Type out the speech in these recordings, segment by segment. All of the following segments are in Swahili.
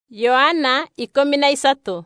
Yohana 13.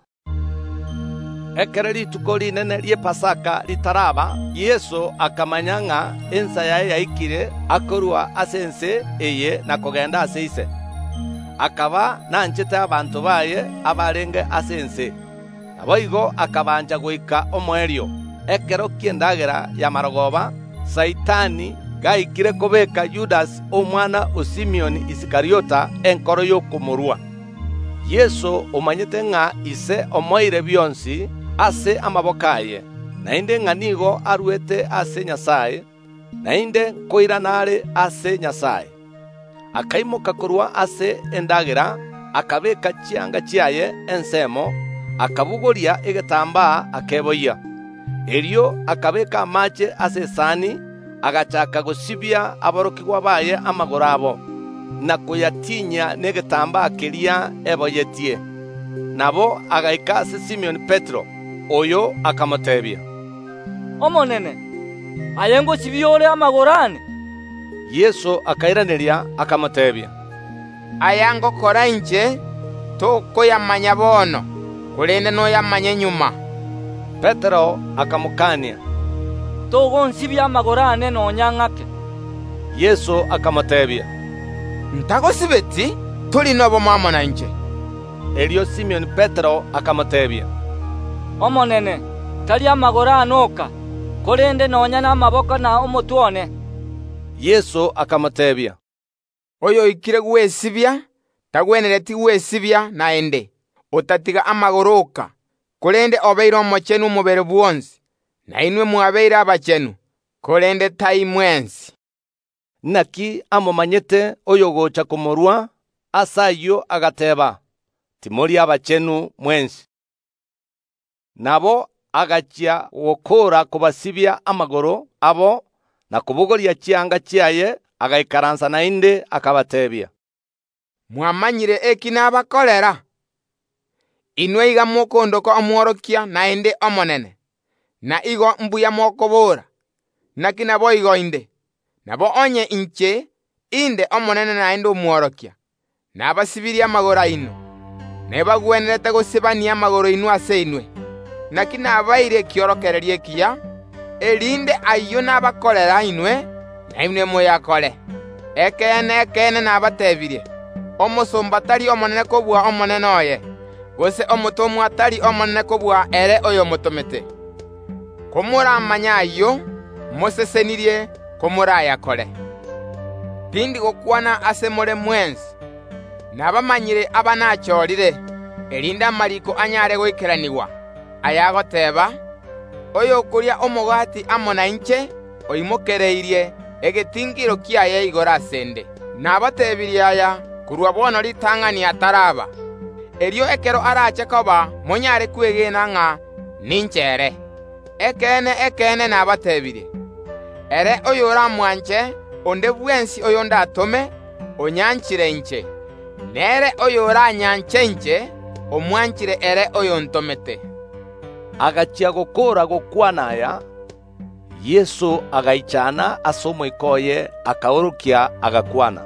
Ekero rituko rinene rie Pasaka ritaraba, Yesu akamanyanga ensa yaye yaikire akorwa ase ense eye na kogenda ase ise. Akaba nanchete abantu baye abarenge ase ense. Nabo igo akabanja goika omwerio. Ekero kiendagera ya marogoba, Saitani gaikire kobeka Judas omwana o Simeon Isikariota enkoro y'okumurwa. Yesu omanyete ng'a ise omoire byonsi ase amabokaye, nainde ng'anigo arwete ase Nyasaye, nainde koiranare ase Nyasaye. Akaimuka korwa ase endagera, akabeka chianga chiaye ensemo, akabugoria egetambaa akeboia. Erio akabeka amache ase esani, agachaka gosibia aborokigwa baye amagoro abo, na kuyatinya n'egetambaa keria eboyetie. Nabo agaika ase Simeon Petro, oyo akamotebia, Omonene, ayengo chibiore amagoro ane. Yesu akairaneria akamotebia, ayango kora inche tokoyamanya bono, kurende noyamanye nyuma. Petero akamukania, Togonsibia amagoro ane nonyang'ake. Yesu akamotebia, Ntagosibeti tuli nobo mama na inche. Erio Simeon Petero akamotebia, Omonene, tali amagoro anoka, kurende nonyana amaboko na omotwone. Yesu akamotebia, Oyo ikire gwesibia, tagwenereti gwesibia naende. Otatiga amagoro oka, kurende obeire omochenu omubere bwonsi, na inwe mwabeire abachenu, kurende tai mwensi. Naki amomanyete oyo gocha kumurwa, asayo agateba, timori abachenu mwensi. Nabo agachia gokora kubasibia amagoro abo, na kubugoria chianga chiaye, agaikaransa nainde akabatebia, Mwamanyire eki nabakorera. Inwe iga mokondoka omworokia naende omonene, na igo mbuya mokobora, naki nabo igo inde. Nabo onye inche, inde omonene naende omworokia, nabasibiria amagoro ino, nebagwenerete gosibania amagoro inu ase inwe, naki nabaire kiorokereria ekiya, erinde ayo nabakorera inwe, na inwe moyakore. Ekene nabatebirie, omosomba tari omonene kobua omonene oye, gose omotomwa atari omonene kobua ere oyo motomete. Komuramanya ayo, mosesenirie komurayakore. Tindi gokwana ase more mwensi, nabamanyire abanachorire, erinde amariko anyare goikeraniwa, ayagoteba, oyo okuria omogati amo na inche, oimokereirie, egetingiro kiaye igora asende. Nabatebirie aya, kurwa bono ritang'ani ataraba. Erio ekero arache koba, monyare kwegena ng'a ninchere. Ekene nabatebirie. Ere oyo oramwanche, onde bwensi oyo ndatome, onyanchire inche. Nere oyo oranyanche inche, omwanchire ere oyo ntomete. agachia gokora gokwanaya. Yesu agaichana ase omoikoye, akaorokia agakwana,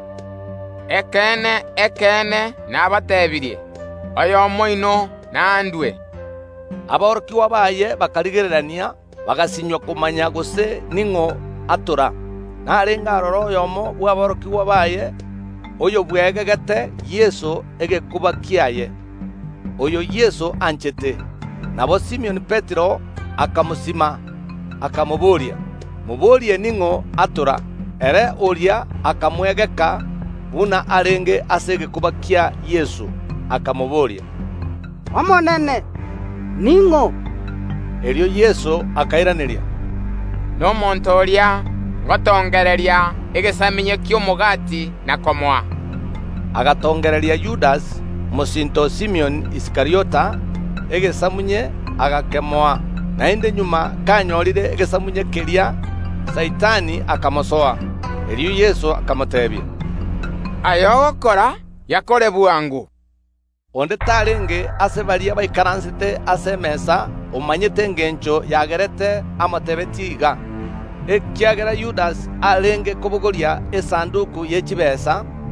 Ekene nabatebirie, oyo omoino nandwe. Aborokiwa baye bakarigererania, bagasinywa kumanya gose ning'o atora. Narenga aroro oyomo bwaborokiwa baye, oyo bwegegete Yesu egekuba kiaye, oyo Yesu anchete. Nabo Simeon Petero akamusima, akamuburia, muburie ning'o atora. Ere oria akamwegeka buna arenge ase egekuba kia Yesu, akamuburia, Omonene, ning'o? Erio Yesu akairaneria, N'omonto oria ngotongereria egesaminye ky'omogati na komoa. agatongereria Judas mosinto Simeon Isikariota egesamunye agakemoa, nainde nyuma kanyorire egesamunye keria, Saitani akamosoa. Erio Yesu akamotebia, Ayogokora yakore bwangu. onde tarenge ase baria baikaransete ase mesa, omanyete engencho yagerete amotebeti iga. Ekiagera Judas arenge kobogoria esanduku y'echibesa,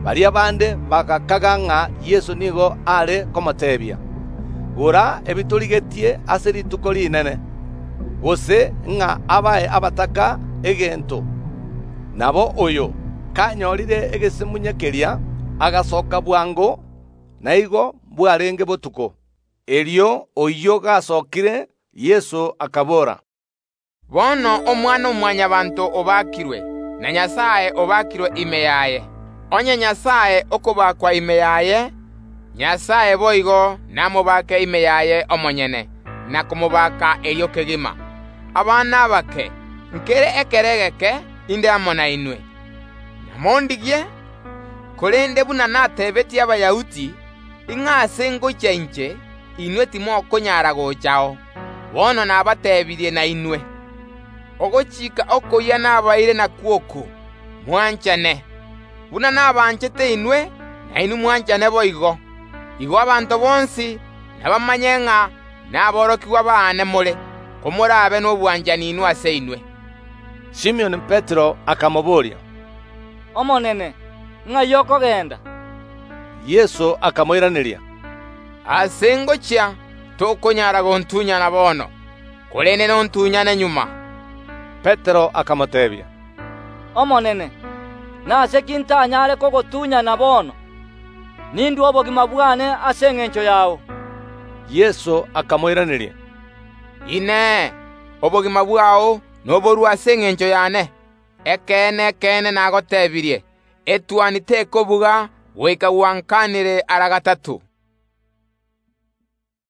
baria bande bagakaga ng'a Yesu nigo are komotebia, gora ebiturigetie ase rituko rinene, gose ng'a abae abataka egento. Nabo oyo kanyorire egesimunyekeria agasoka bwango, naigo bwarenge botuko. Erio oyo gasokire Yesu akabora, bono omwana omwanyabanto obakirwe, na Nyasaye obakirwe ime yaye. Onye Nyasaye okobakwa ime yaye, Nyasaye boigo namobake ime yaye omonyene, na kumobaka erio kegima. Abana bake nkere ekeregeke inde amona inwe. Namondigie kolende buna natebeti abayahudi ing'ase ngocha inche inwe timo konyara gochao. Bono nabatebirie na inwe ogochika okoya nabaire na kuoko mwanchane buna nabanchete inwe na inu mwanchane boigo. Igo abantu bonsi nabamanye ng'a naborokiwa bane mole komorabe n'obwanjani inwe ase inwe. Simoni Petero akamoboria, Omonene, ng'a yokogenda? Yesu akamoiraniria, ase ngocha tokonyara gontunyana bono, kolene nontunyane nyuma. Petero akamotebia, Omonene, nase kintanyare kogotunyana bono? Nindu obogima bwane ase eng'encho yao. Yesu akamoiraniria, Ine obogima bwao noboru ase eng'encho yane. Ekene nagotebirie, etwani tekobuga goika gwankanire ara gatatu.